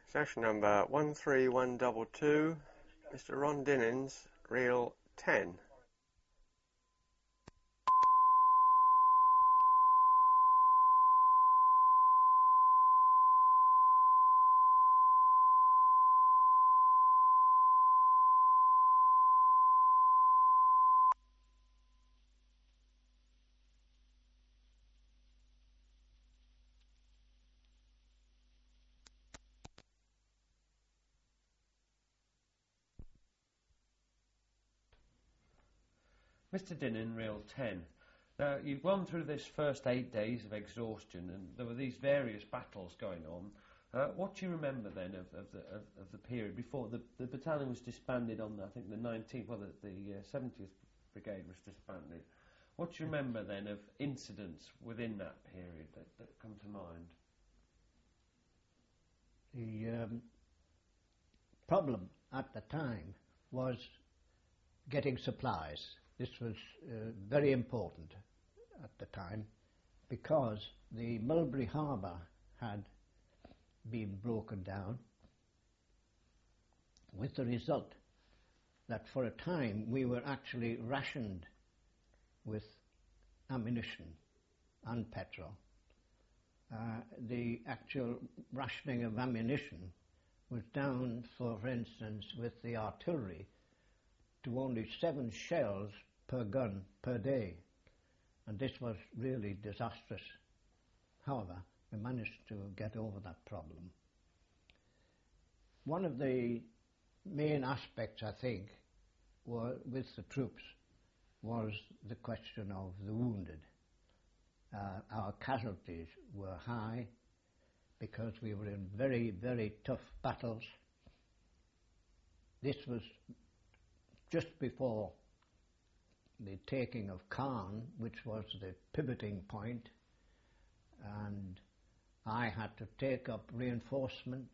Session number 13122, Mr. Ron Dinnins, reel 10. Mr. Dinnan, reel 10. Now, you've gone through this first 8 days of exhaustion, and there were these various battles going on. What do you remember then of the period before the battalion was disbanded on, I think, the 19th, well, the 70th Brigade was disbanded. What do you remember then of incidents within that period that come to mind? The problem at the time was getting supplies. This was very important at the time because the Mulberry Harbour had been broken down, with the result that for a time we were actually rationed with ammunition and petrol. The actual rationing of ammunition was down, for instance, with the artillery, to only 7 shells per gun per day, and this was really disastrous. However, we managed to get over that problem. One of the main aspects, I think, with the troops was the question of the wounded. Our casualties were high because we were in very, very tough battles. This was just before the taking of Caen, which was the pivoting point, and I had to take up reinforcements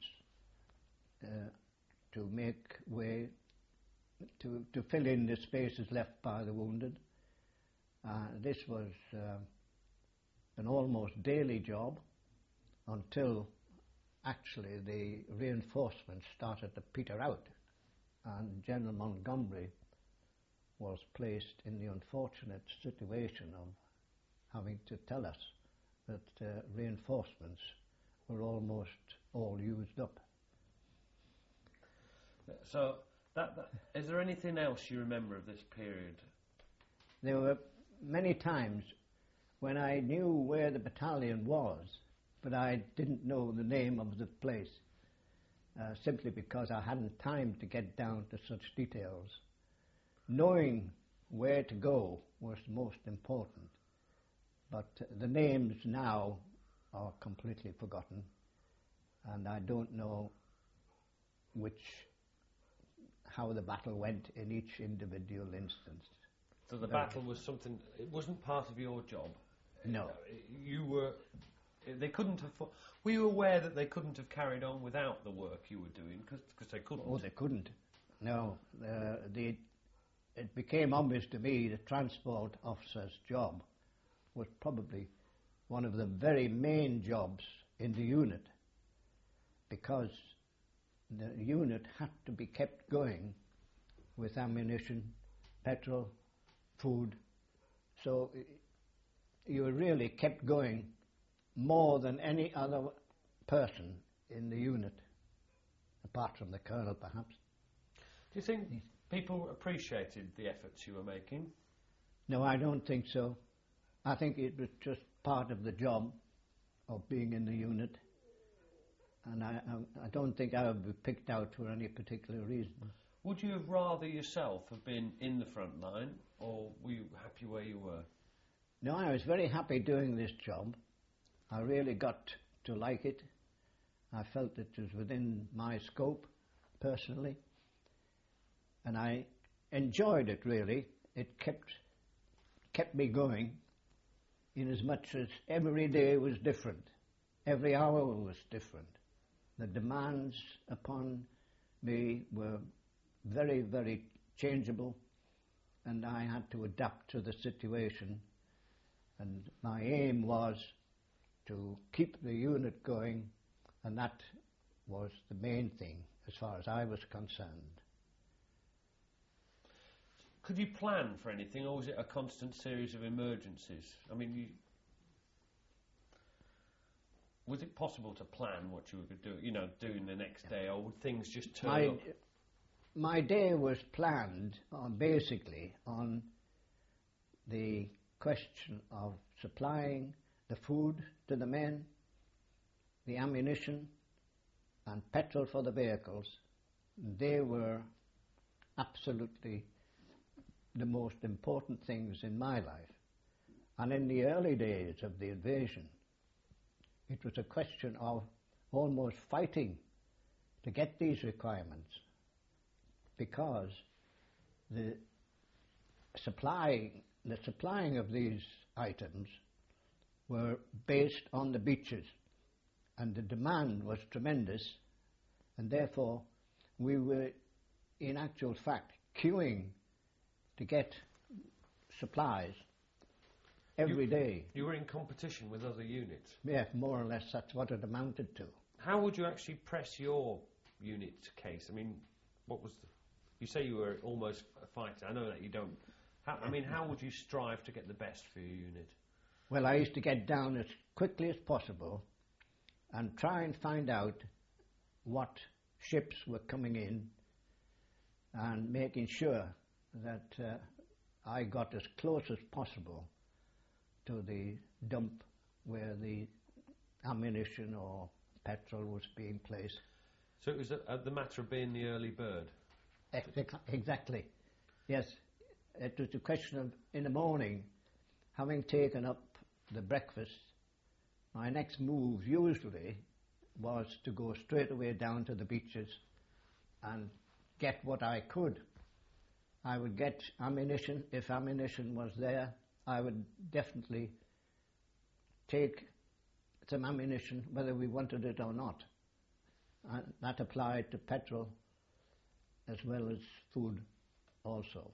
to make way to fill in the spaces left by the wounded. This was an almost daily job until actually the reinforcements started to peter out, and General Montgomery was placed in the unfortunate situation of having to tell us that reinforcements were almost all used up. So, is there anything else you remember of this period? There were many times when I knew where the battalion was, but I didn't know the name of the place, simply because I hadn't time to get down to such details. Knowing where to go was most important, but the names now are completely forgotten, and I don't know how the battle went in each individual instance. So the battle was something, it wasn't part of your job? No. They couldn't have, were you aware that they couldn't have carried on without the work you were doing? Because they couldn't. Oh, they couldn't. No. It became obvious to me the transport officer's job was probably one of the very main jobs in the unit, because the unit had to be kept going with ammunition, petrol, food, so you were really kept going more than any other person in the unit, apart from the colonel perhaps. Do you think people appreciated the efforts you were making? No, I don't think so. I think it was just part of the job of being in the unit, and I don't think I would be picked out for any particular reason. Would you have rather yourself have been in the front line, or were you happy where you were? No, I was very happy doing this job. I really got to like it. I felt it was within my scope, personally, and I enjoyed it, really. It kept me going, in as much as every day was different. Every hour was different. The demands upon me were very, very changeable, and I had to adapt to the situation. And my aim was to keep the unit going, and that was the main thing as far as I was concerned. Could you plan for anything, or was it a constant series of emergencies? I mean, was it possible to plan what you were doing the next day, or would things just turn up? My day was planned basically on the question of supplying the food to the men, the ammunition and petrol for the vehicles. They were absolutely the most important things in my life. And in the early days of the invasion, it was a question of almost fighting to get these requirements, because the supplying of these items were based on the beaches, and the demand was tremendous, and therefore we were in actual fact queuing to get supplies every day. You were in competition with other units? Yeah, more or less that's what it amounted to. How would you actually press your unit's case? I mean, you say you were almost a fighter. I know that you don't. How would you strive to get the best for your unit? Well, I used to get down as quickly as possible and try and find out what ships were coming in and making sure that I got as close as possible to the dump where the ammunition or petrol was being placed. So it was the matter of being the early bird? Exactly, yes. It was a question of, in the morning, having taken up the breakfast, my next move usually was to go straight away down to the beaches and get what I could. I would get ammunition. If ammunition was there, I would definitely take some ammunition whether we wanted it or not. And that applied to petrol as well as food also.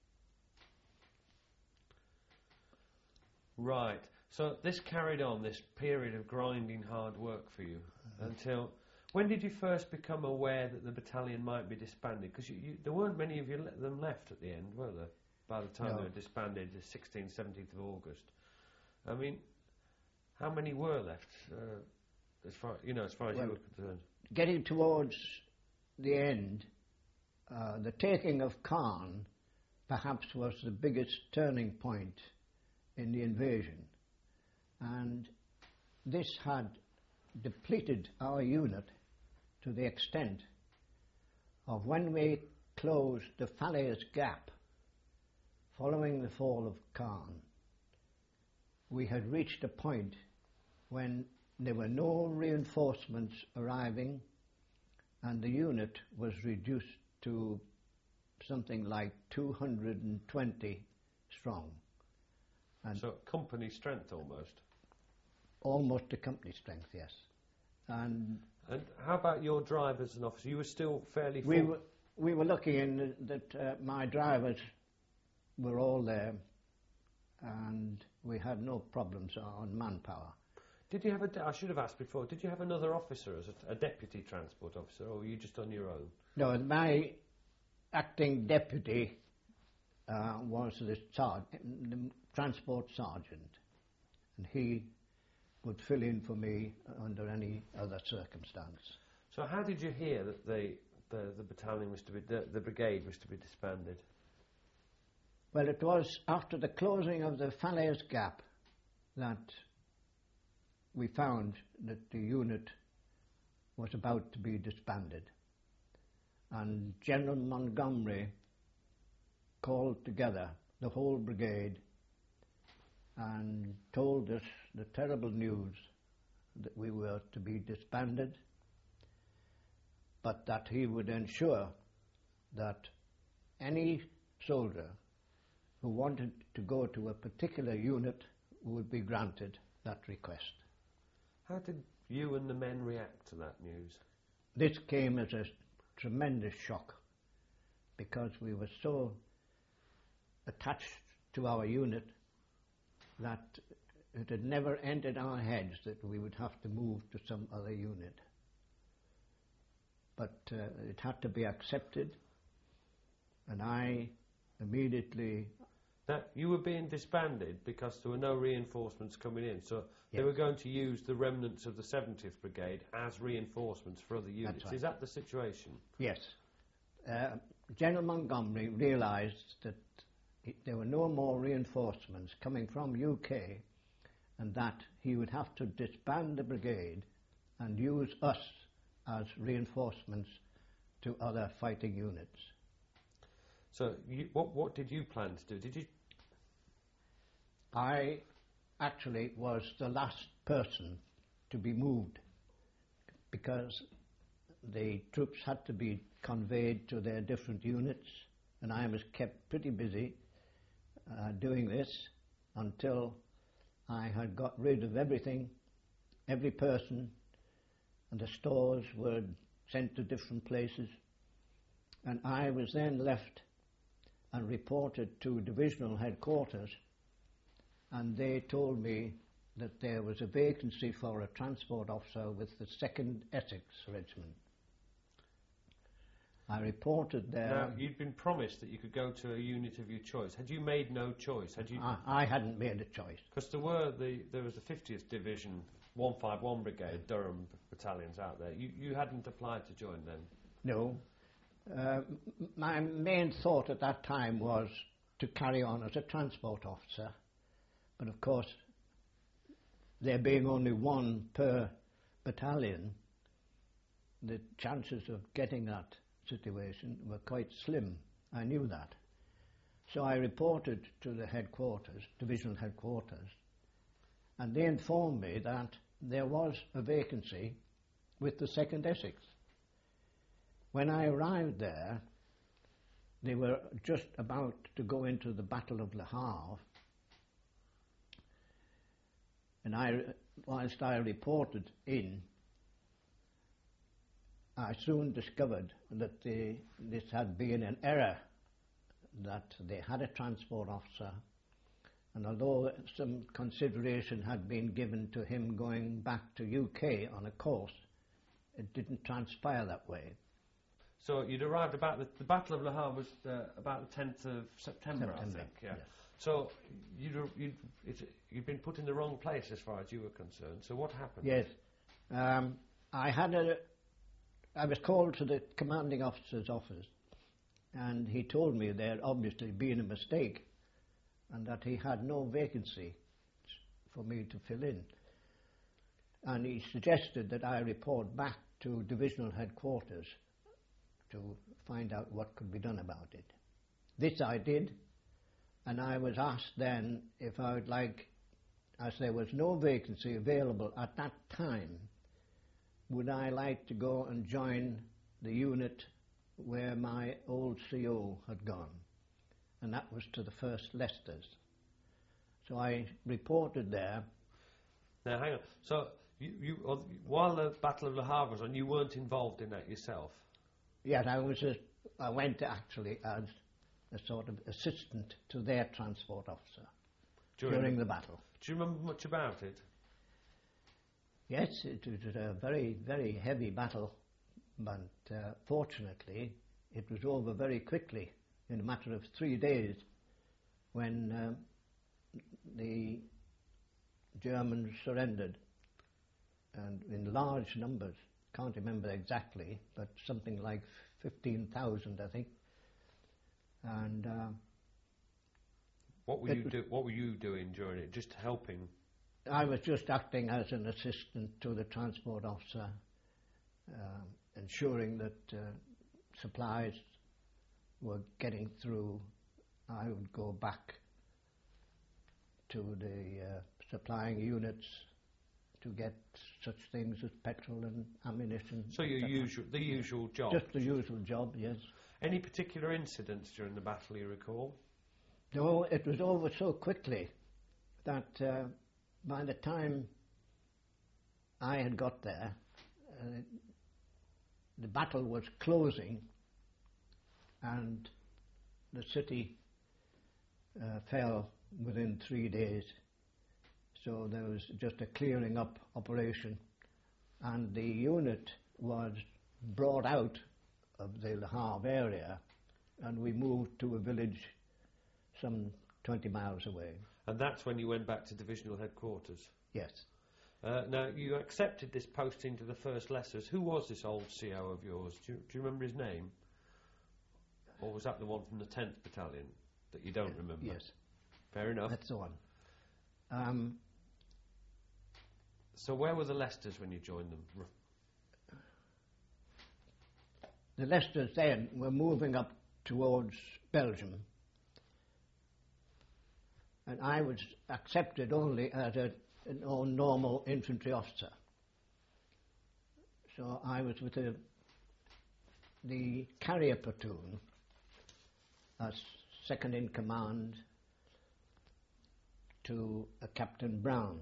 Right. So this carried on, this period of grinding hard work for you, until... When did you first become aware that the battalion might be disbanded? Because there weren't many of them left at the end, were there? By the time they were disbanded, the 16th, 17th of August. I mean, how many were left, as far as you were concerned? Getting towards the end, the taking of Caen perhaps was the biggest turning point in the invasion. And this had depleted our unit to the extent of when we closed the Falaise Gap following the fall of Caen, we had reached a point when there were no reinforcements arriving and the unit was reduced to something like 220 strong. And so company strength almost? Almost to company strength, yes. And how about your drivers and officers? You were still fairly full? We were lucky in that my drivers were all there and we had no problems on manpower. Did you have I should have asked before, did you have another officer as a deputy transport officer, or were you just on your own? No, my acting deputy was the transport sergeant, and he would fill in for me under any other circumstance. So how did you hear that the battalion was to be, the brigade was to be disbanded? Well, it was after the closing of the Falaise Gap that we found that the unit was about to be disbanded. And General Montgomery called together the whole brigade and told us the terrible news that we were to be disbanded, but that he would ensure that any soldier who wanted to go to a particular unit would be granted that request. How did you and the men react to that news? This came as a tremendous shock, because we were so attached to our unit that it had never entered our heads that we would have to move to some other unit. but it had to be accepted, and I immediately... Now, you were being disbanded because there were no reinforcements coming in, so they Yes. were going to use the remnants of the 70th Brigade as reinforcements for other units. right. Is that the situation? Yes. General Montgomery realised that there were no more reinforcements coming from UK, and that he would have to disband the brigade and use us as reinforcements to other fighting units. So what did you plan to do? Did you... I actually was the last person to be moved, because the troops had to be conveyed to their different units, and I was kept pretty busy doing this until I had got rid of everything, every person, and the stores were sent to different places, and I was then left and reported to divisional headquarters, and they told me that there was a vacancy for a transport officer with the 2nd Essex Regiment. I reported there... Now, you'd been promised that you could go to a unit of your choice. Had you made no choice? Had you... I hadn't made a choice. Because there was the 50th Division, 151 Brigade, Durham battalions out there. You hadn't applied to join them? No. My main thought at that time was to carry on as a transport officer, but of course, there being only one per battalion, the chances of getting that situation were quite slim. I knew that. So I reported to the headquarters, divisional headquarters, and they informed me that there was a vacancy with the 2nd Essex. When I arrived there, they were just about to go into the Battle of Le Havre, and whilst I reported in, I soon discovered that this had been an error, that they had a transport officer, and although some consideration had been given to him going back to UK on a course, it didn't transpire that way. So you'd arrived about the Battle of Le Havre was about the 10th of September, I think. Yeah. Yes. So you'd been put in the wrong place as far as you were concerned. So what happened? Yes. I was called to the commanding officer's office, and he told me there had obviously been a mistake and that he had no vacancy for me to fill in. And he suggested that I report back to divisional headquarters to find out what could be done about it. This I did, and I was asked then if I would like, as there was no vacancy available at that time, would I like to go and join the unit where my old CO had gone, and that was to the 1st Leicesters. So I reported there. Now hang on, so you while the Battle of Le Havre was on, you weren't involved in that yourself? Yes, I went actually as a sort of assistant to their transport officer during the battle. Do you remember much about it? Yes, it was a very, very heavy battle, but fortunately it was over very quickly, in a matter of 3 days, when the Germans surrendered, and in large numbers. Can't remember exactly, but something like 15,000, I think. And what were you doing during it? Just helping? I was just acting as an assistant to the transport officer, ensuring that supplies were getting through. I would go back to the supplying units to get such things as petrol and ammunition. So the usual job? Just the usual job, yes. Any particular incidents during the battle you recall? No, it was over so quickly that by the time I had got there, the battle was closing and the city fell within 3 days. So there was just a clearing up operation, and the unit was brought out of the Le Havre area, and we moved to a village some 20 miles away. And that's when you went back to divisional headquarters? Yes. Now, you accepted this posting to the 1st Lessers. Who was this old CO of yours? Do you remember his name? Or was that the one from the 10th Battalion that you don't remember? Yes. Fair enough. That's the one. So where were the Leicesters when you joined them? The Leicesters then were moving up towards Belgium, and I was accepted only as a normal infantry officer. So I was with the carrier platoon as second in command to a Captain Brown.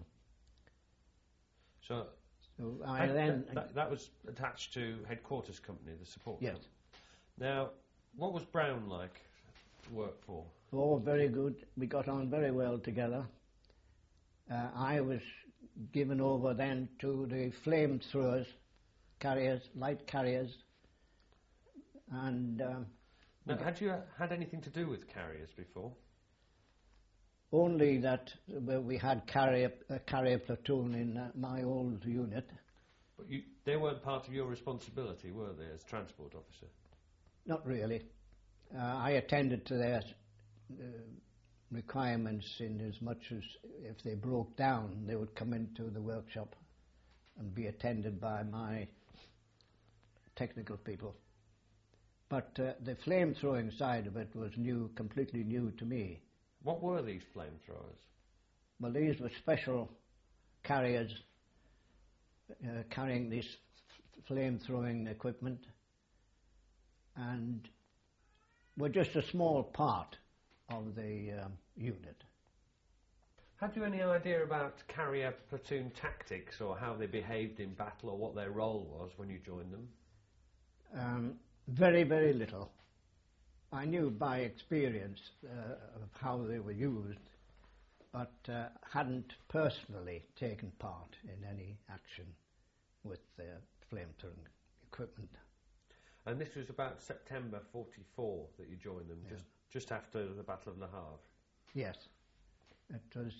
So that was attached to headquarters company, the support yes. company. Now, what was Brown like to work for? Oh, very good. We got on very well together. I was given over then to the flamethrowers, carriers, light carriers, and... now, had you had anything to do with carriers before? Only that we had a carrier platoon in my old unit. But they weren't part of your responsibility, were they, as transport officer? Not really. I attended to their requirements in as much as if they broke down, they would come into the workshop and be attended by my technical people. But the flame-throwing side of it was completely new to me. What were these flamethrowers? Well, these were special carriers carrying this flame-throwing equipment, and were just a small part of the unit. Had you any idea about carrier platoon tactics, or how they behaved in battle, or what their role was when you joined them? Very, very little. I knew by experience of how they were used, but hadn't personally taken part in any action with the flame-throwing equipment. And this was about September 44 that you joined them, yeah. just after the Battle of Le Havre? Yes. It was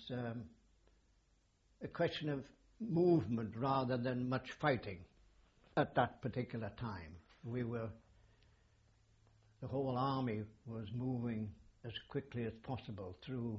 a question of movement rather than much fighting at that particular time. The whole army was moving as quickly as possible through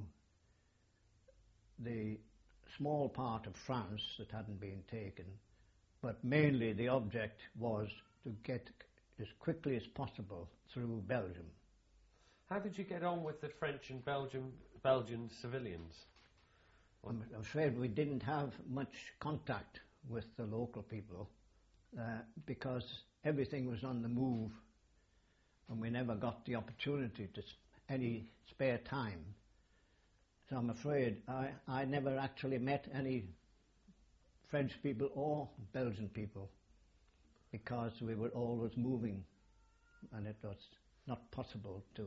the small part of France that hadn't been taken, but mainly the object was to get as quickly as possible through Belgium. How did you get on with the French and Belgian civilians? I'm afraid we didn't have much contact with the local people because everything was on the move, and we never got the opportunity to any spare time. So I'm afraid I never actually met any French people or Belgian people, because we were always moving and it was not possible to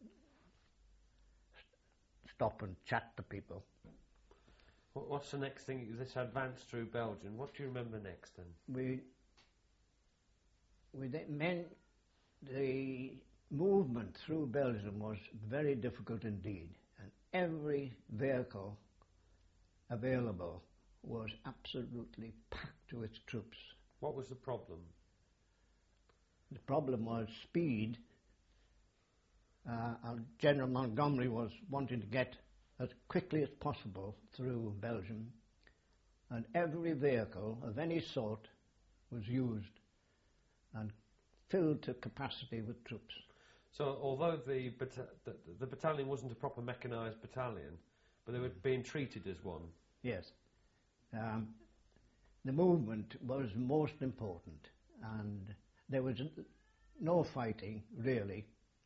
stop and chat to people. What's the next thing? This advance through Belgium. What do you remember next then? The movement through Belgium was very difficult indeed, and every vehicle available was absolutely packed to its troops. What was the problem? The problem was speed. General Montgomery was wanting to get as quickly as possible through Belgium, and every vehicle of any sort was used and filled to capacity with troops. So although the battalion wasn't a proper mechanised battalion, but they were being treated as one? Yes. The movement was most important, and there was no fighting really.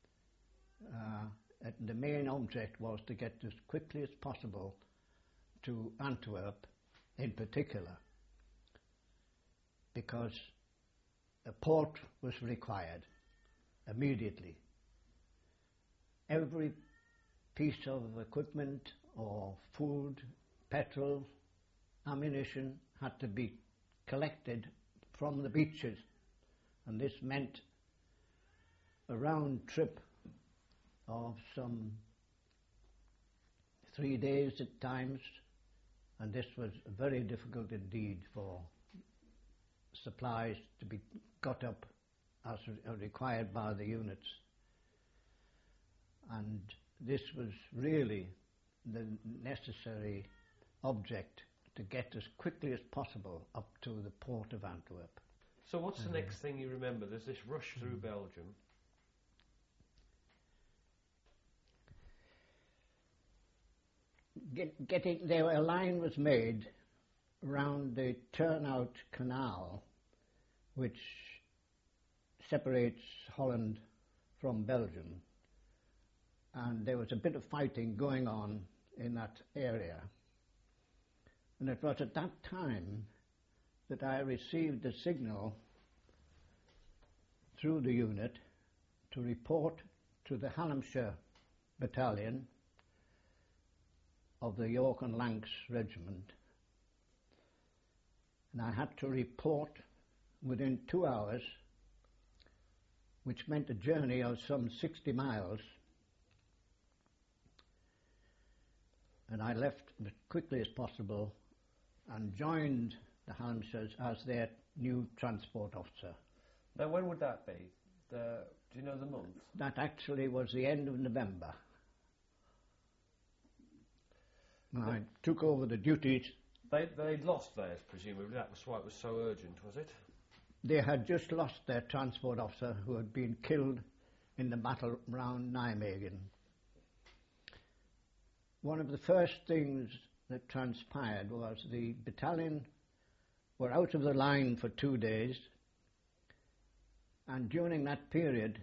The main object was to get as quickly as possible to Antwerp in particular, because a port was required immediately. Every piece of equipment or food, petrol, ammunition had to be collected from the beaches and this meant a round trip of some 3 days at times, and this was very difficult indeed for supplies to be got up as required by the units. And this was really the necessary object, to get as quickly as possible up to the port of Antwerp. So what's the next thing you remember? There's this rush through Belgium. A line was made round the Turnhout Canal, which separates Holland from Belgium, and there was a bit of fighting going on in that area. And it was at that time that I received a signal through the unit to report to the Hallamshire Battalion of the York and Lancs Regiment. And I had to report within 2 hours, which meant a journey of some 60 miles. And I left as quickly as possible and joined the Hallamshires as their new transport officer. Now, when would that be? Do you know the month? That actually was the end of November. I took over the duties. They'd lost theirs, presumably. That was why it was so urgent, was it? They had just lost their transport officer, who had been killed in the battle round Nijmegen. One of the first things that transpired was the battalion were out of the line for 2 days, and during that period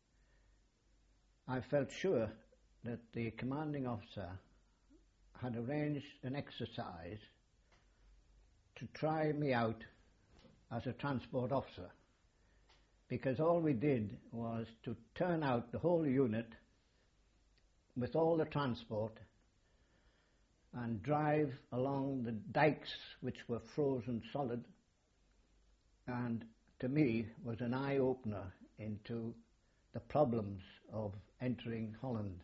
I felt sure that the commanding officer had arranged an exercise to try me out as a transport officer, because all we did was to turn out the whole unit with all the transport and drive along the dikes which were frozen solid, and to me was an eye-opener into the problems of entering Holland.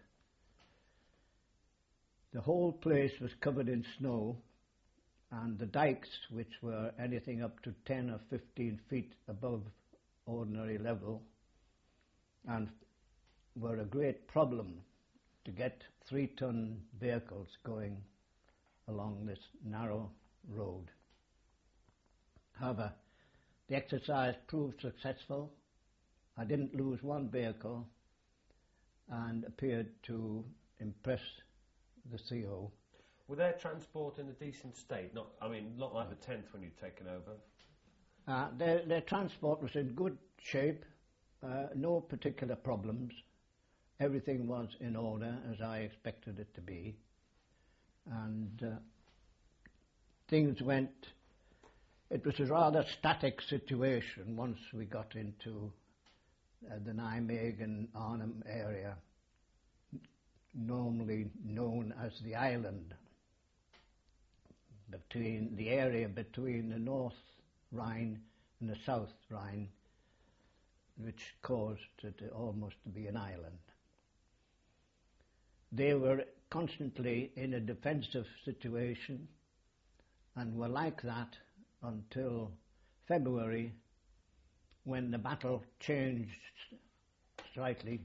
The whole place was covered in snow, and the dikes, which were anything up to 10 or 15 feet above ordinary level, and were a great problem to get 3-ton vehicles going along this narrow road. However, the exercise proved successful. I didn't lose one vehicle and appeared to impress the CO. Were their transport in a decent state? Not like the 10th when you'd taken over. Their transport was in good shape, no particular problems. Everything was in order as I expected it to be, and things went. It was a rather static situation once we got into the Nijmegen-Arnhem area, normally known as the island, between the area between the North Rhine and the South Rhine, which caused it almost to be an island. They were constantly in a defensive situation and were like that until February, when the battle changed slightly.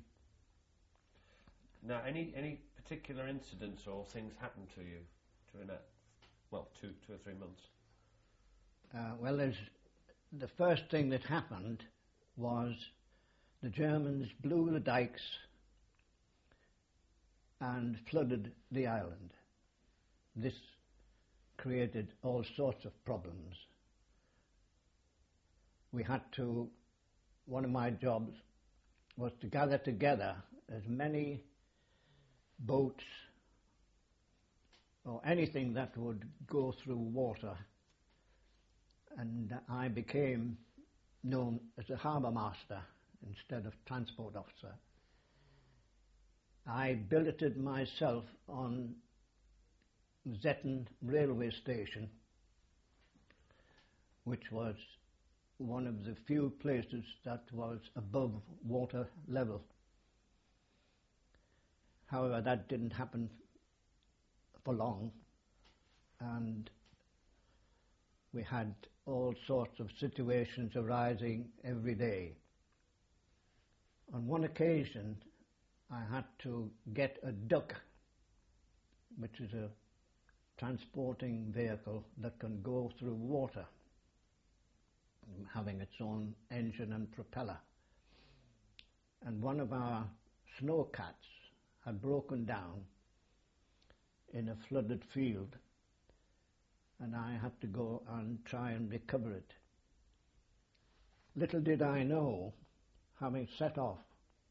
Now, any particular incidents or things happened to you during that, 2 or 3 months? The first thing that happened was the Germans blew the dikes and flooded the island. This created all sorts of problems. One of my jobs was to gather together as many boats or anything that would go through water, and I became known as a harbour master instead of transport officer. I billeted myself on Zetten railway station, which was one of the few places that was above water level. However, that didn't happen for long, and we had all sorts of situations arising every day. On one occasion, I had to get a duck, which is a transporting vehicle that can go through water, having its own engine and propeller. And one of our snowcats had broken down in a flooded field, and I had to go and try and recover it. Little did I know, having set off,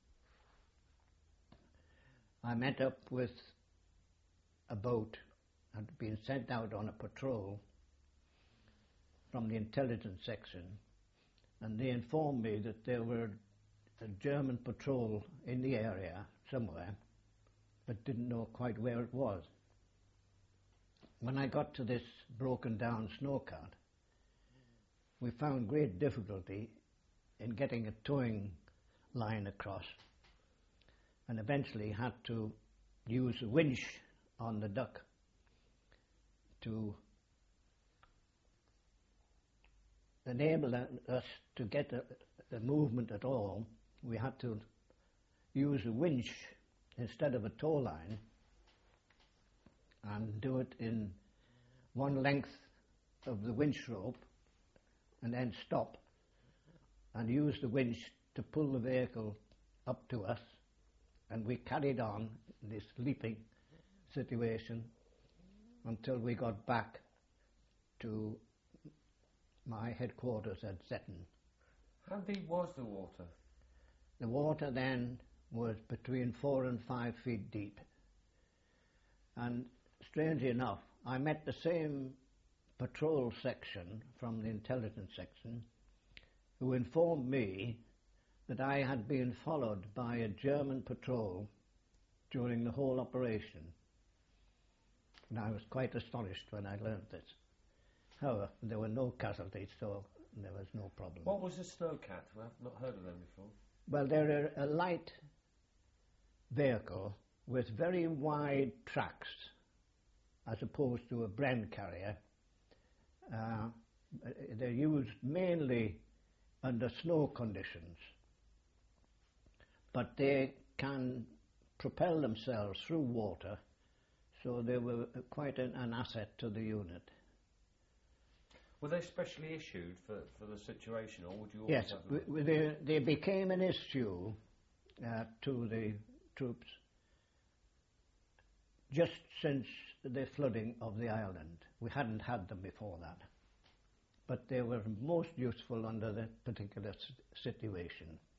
I met up with a boat that had been sent out on a patrol from the intelligence section, and they informed me that there were a German patrol in the area somewhere, but didn't know quite where it was. When I got to this broken down snowcart, we found great difficulty in getting a towing line across, and eventually had to use a winch on the duck to enable us to get a movement at all. We had to use a winch instead of a tow line, and do it in one length of the winch rope, and then stop and use the winch to pull the vehicle up to us. And we carried on this leaping situation until we got back to my headquarters at Zetten. How deep was the water? The water then was between 4 and 5 feet deep. And strangely enough, I met the same patrol section from the intelligence section who informed me that I had been followed by a German patrol during the whole operation. And I was quite astonished when I learned this. However, there were no casualties, so there was no problem. What was a snowcat? I've not heard of them before. Well, they're a light vehicle with very wide tracks, as opposed to a Bren carrier. They're used mainly under snow conditions, but they can propel themselves through water, so they were quite an asset to the unit. Were they specially issued for the situation, or would you always Yes, have them? they became an issue to the troops just since the flooding of the island. We hadn't had them before that, but they were most useful under that particular situation.